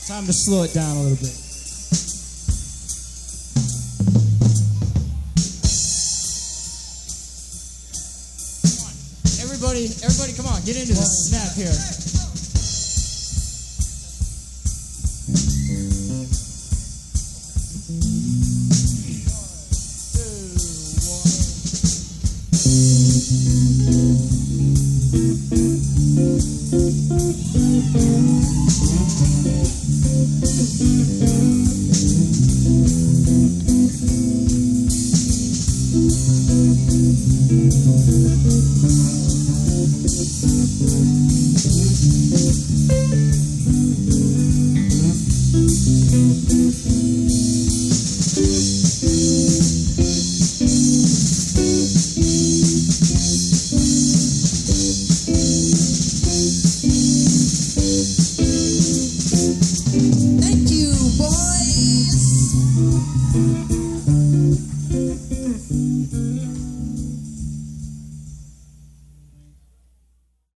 Time to slow it down a little bit. Everybody, come on, get into this snap here. Thank you, boys.